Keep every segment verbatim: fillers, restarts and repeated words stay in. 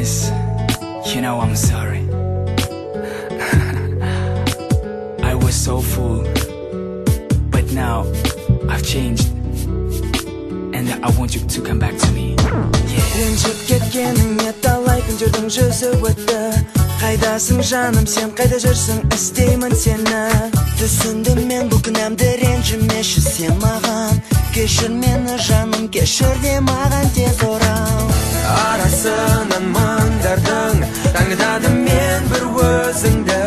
is, you know I'm sorry. I was so full, but now I've changed, and I want you to come back to me. Ренжіп кеткеніңе талай күндердің жүзі өтті. Қайдасың жаным, сен қайда жүрсің, іздеймін сені. Түсіндім мен бұл күнәмді, ренжімеші сен маған. Кешір мені жаным, кешір де маған тез орал. Арасынан мыңдардың таңдадым мен бір өзіңді.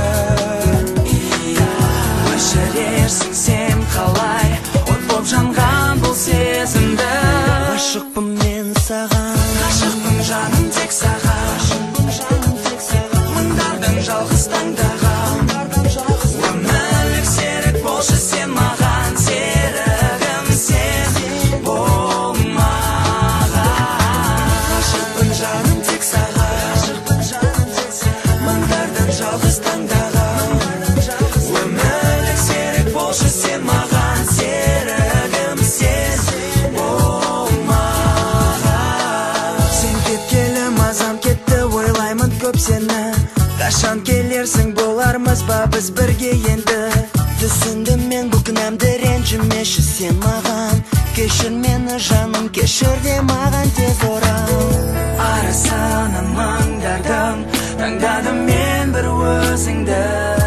Өшірерсің сен қалай, от боп жанған бұл сезімді. Ғашықпын мен саған, ғашықпын жаным тек саған, мыңдардың жалғыз таңдаған. Өмірлік серік болшы сен маған, серігім сен бол маған. Ғашықпын жаным тек саған, мыңдардың жалғыз таңдаған. Өмірлік серік болшы сен маған, серігім сен бол маған. Сен кеткелі мазам кетті, ойлаймын көп сені. Қашан келерсің, болармыз ба біз бірге енді. Түсіндім мен бұл күнәмді, ренжімеші сен маған. Кешір мені жаным, кешір де маған тез орал. Арасынан мыңдардың таңдадым мен бір өзіңді.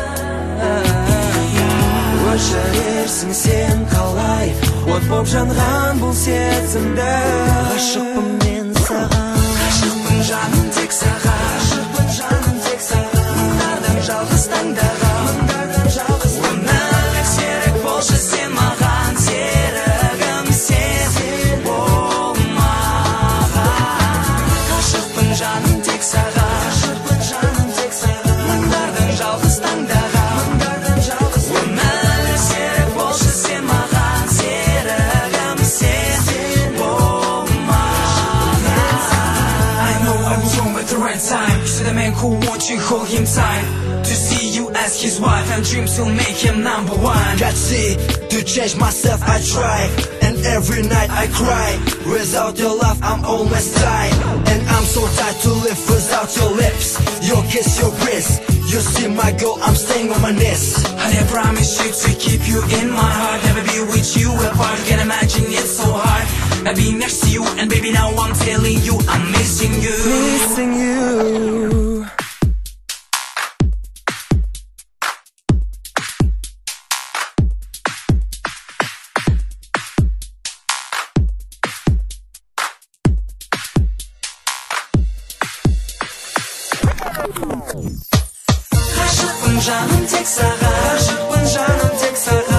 Өшірерсің сен қалай, от боп жанған бұл сезімді. Ғашықпын мен саған, ғашықпын жаным тек саған, ғашықпын жаным тек саған, мыңдардың жалғыз таңдаған. Өмірлік серік болшы сен маған, серігім сен бол маған. Ғашықпын жаным тек саған, ғашықпын жаным тек саған, мыңдардың жалғыз таңдаған. Өмірлік серік болшы сен маған, серігім сен бол маған. I know I was wrong at the right time. You said a man who wants you, hold him tight. To see you as his wife, and dreams will make him number one. Can't see, to change myself I try, and every night I cry. Without your love I'm almost tired, and I'm so tired to live without your lips, your kiss, your breath. You see my girl, I'm staying on my knees. Honey, I promise you to keep you in my heart, never be with you apart. Can't imagine it's so hard not being next to you, and baby now I'm telling you I'm missing you. Missing you. Ғашықпын жаным тек саған, ғашықпын жаным тек саған.